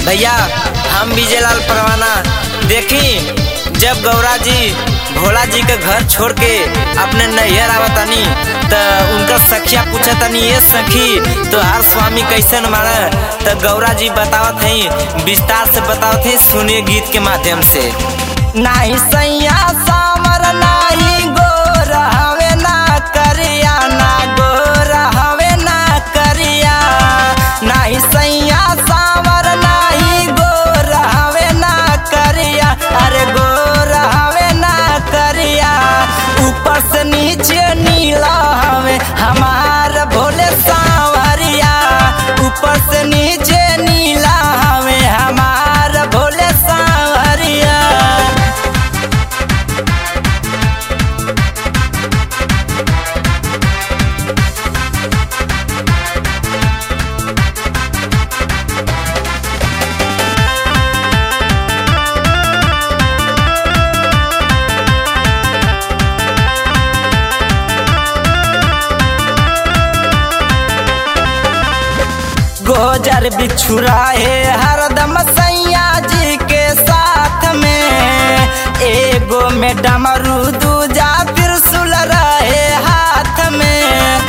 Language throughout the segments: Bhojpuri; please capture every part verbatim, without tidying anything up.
भैया हम विजयलाल परवाना देखी जब गौरा जी भोला जी के घर छोड़ के अपने नैहर आवतानी तो उनका सखिया पूछतानी ये सखी तो हर स्वामी कैसन मारा तो गौरा जी बतावत हैं विस्तार से बतावत हैं सुनिए गीत के माध्यम से। नाही सैया सामर नाही गोर हवे ना करिया ना गोर हवे ना करिया नाही सैया सामर नाही गोर हवे ना करिया अरे गोर हवे ना करिया ऊपर से नीचे नीला हवे हमार भोले सांवरिया ऊपर से नीचे नीला हवे हमार भोले सांवरिया। गोजर बिछुरा है हरदम सैया जी के साथ में एगो में डमरू दूजा त्रिशूल रहे हाथ में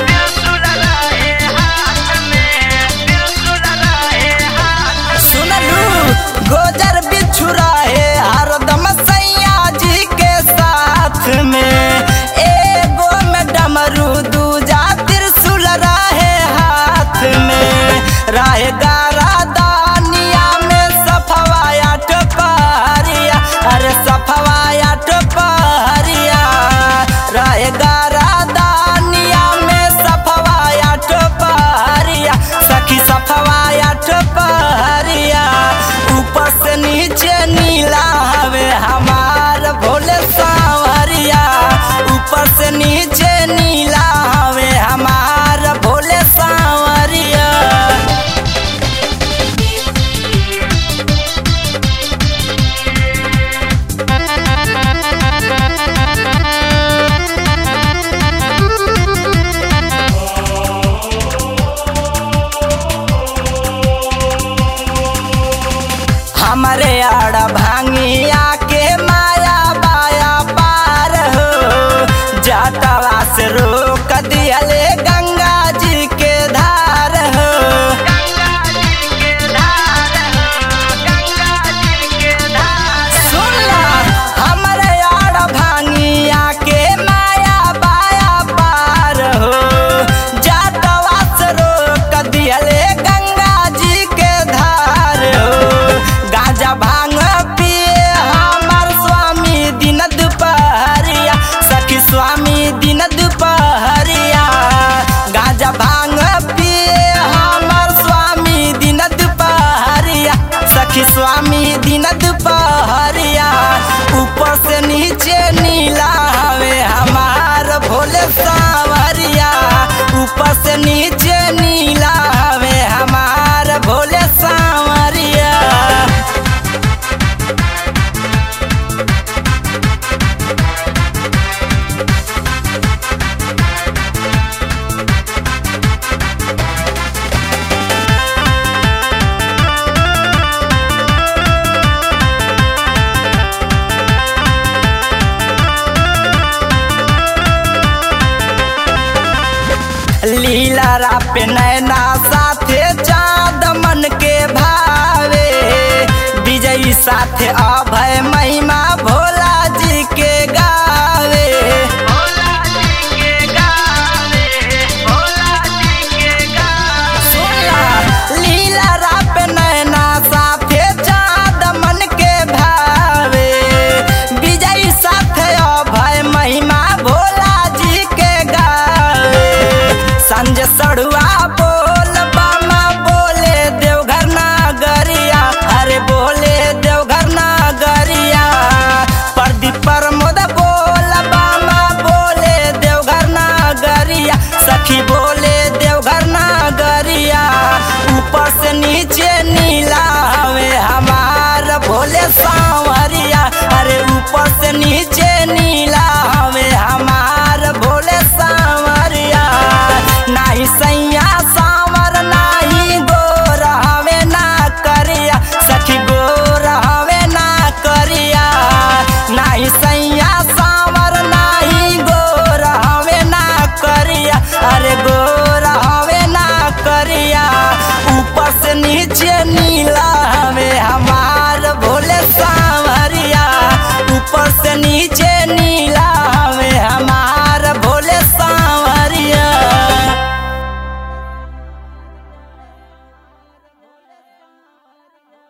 सुनलू गोजर बिछुरा है हरदम सैया जी के साथ में एगो में डमरू दूजा त्रिशूल रहे हाथ में राहे गारा दानिया में सफवाया टपहरिया अरे सफवाया टपहरिया राहे गारा दानिया में सफवाया टपहरिया सखी सफवाया टपहरिया ऊपर से नीचे नीला हवे हमार भोले सांवरिया ऊपर से नीचे नीला हवे हमार भोले सांवरिया। हमारे आड़ा भांगिया के माया बाया पार हो जटवा से रोक दियले गंगा जी के धार हो सुनला हमारे आड़ा भांगिया के माया बाया पार हो जटवा से रोक दियले गंगा जी के धार हो गाजा भांग पिए हमार स्वामी दिन दुपहरिया सखी स्वामी दिन दुपहरिया गाजा भांग पिए हमार स्वामी दिन दुपहरिया सखी स्वामी दिन दुपहरिया ऊपर से नीचे नीला हवे हमार भोले सांवरिया ऊपर से नीचे नीला हवे हमार भोले सांवरिया। लीला रा पे नैना साथे चाँद मन के भावे विजयी साथे अभय महिमा भोला जी के गावे सुनला लीला रा पे नैना साथे चाँद मन के भावे विजयी साथे अभय महिमा भोला जी के गावे संजय सड़ुआ